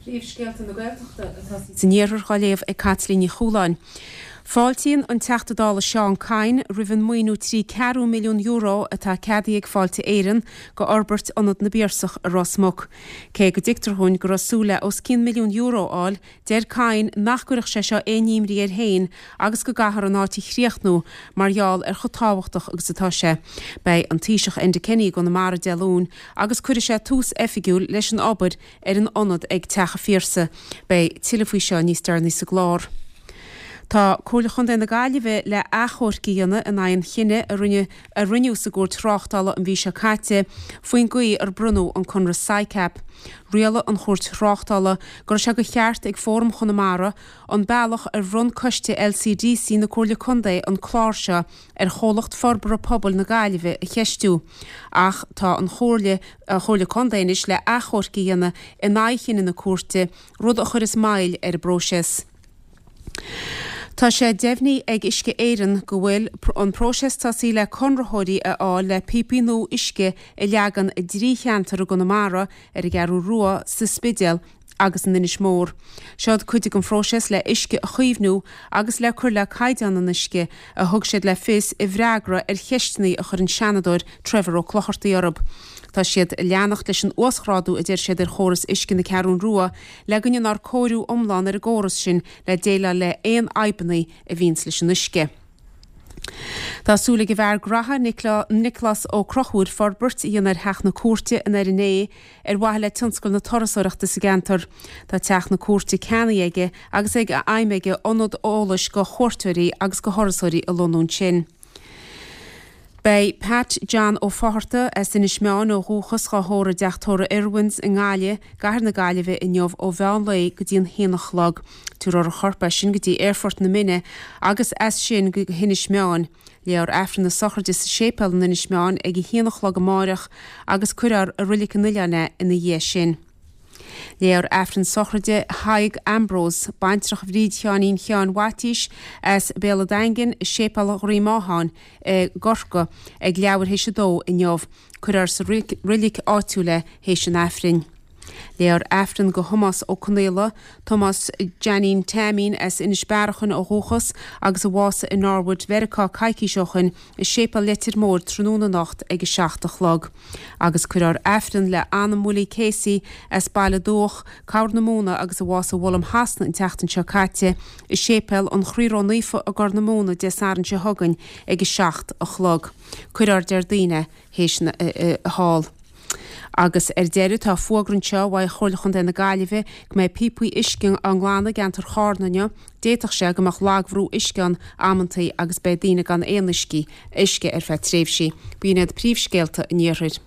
Príomhscéalta na Gaeltachta atá sa níorar choléomh ag Catlíní Chúláin. Fáiltíonn an teachtadála Seán Cain roimhin muoinú €3 milliún atá cadaí ag fáilte éireann go orbert anad na bíorsach a Rosmuc. Cé go dictarthún go rasúla os €100 milliún áil, deir Cain nachgurach sé seo éimrí ar hain agus go gahar an áití chríochnú margheall ar chotáhachtach agus atá sé. Bei an tíiseach enda Kenny go na Mara Delún agus cuidir sé tús effigiúil leis an obair ar an anad ag techa fírsa bei tilefuí seo níos dearna sa glár. Tá cóilechon na Gaillimhe le achorcaíanna in aon chinne a rinneú sa gúir tráchtala an bhí se caite faoin gaí ar brunú an chunra SAICAP. Riala an chóirt tráchtala gur se go cheart ag fórm Chonamara an bailach ar run coiste LCDC na cóilechondaí an chláirse ar cholacht forbar a pobl na Gaillimhe a cheistú. Ach tá an chóilechondaínis le achorcaíanna in aichin na cuairte rud a chur is mail ar bróses. Tá sé deimhní ag isce éireann go bhfuil an próses tasí le conrathirí a le pipi nó isce i leagan i drí cheantar a Conamara ar a gearú rua sa Spidéal agus an inis mór. Sead chuidigh an próses le isce a chuomhnú agus le chur le caideanna na isce a thug siad le fis i bhreagra ar cheistnaí a chur an seanadóir Trevor ó Clochartaí Orb. Tá siad leannacht leis an uasráú a dtéir siad ar chóras isce na cearún rua le gunne nar cóirú omláin ar a ggóras sin le déile le éon aibannaí a bhíns leis an isce. Tásúla go bhar gratha Nicholas ó Crochúd forbert íonar heach na cuairte in Ariné ar bhaithe le tionscail na torasóireachta sa gantar. Tá teach na cuairte ceanna aige agus ag a aimimeige onad ólais go chóirteirí agus go thorasóirí a lonún sin. Bei Pat John ó Fáharta as in ismeán ó rúchas go thóra deachtóra Irwins in Gáile gahar na Gaillimhe in neomh ó bhean le go dtíon héanach lag túr ar chorpa sin go dtí Airfort na Minne agus as sin go hin ismeán leor efran na sochirde sa sépal na ismeán ag héanach lag amárach agus cuirear a rilik an nuilleanna ina dhé sin. Léor efran sochirde Haig Ambrose baintrach bhríd cheanín chean watíis as béla daingin sépal rimáhan gorca ag leabhar héise dó in neomh cuirear sa rilik áitiúile héis an efrin. Léor efran go Thomas ó Conéla, Thomas Janine Tamín as inis bearachan ó Róchas agus a bhása in Norwood vericá caiiciseochan i sépal letir mór tróna nacht ag 7 lag. Agus cuirear efran le Anna Mully Casey as baile dóch cair na móna agus a bhása bhlam hasna in teachtan seo caite i sépal an chríron nífa a gar na móna de saran se hagan ag 7 lag. Cuirear deirdaine héis na hall. Agus deireadh tá fuagrann seo bhaid chorlachan na Gaillimhe go mé pipaí iscin an glána gantar chárnaine, déiteach sé gomach lághrú iscean amantaí agus be daine gan éanaiscí isce ar fe tréimhsí. Bíonad príomhscéalta in níorir.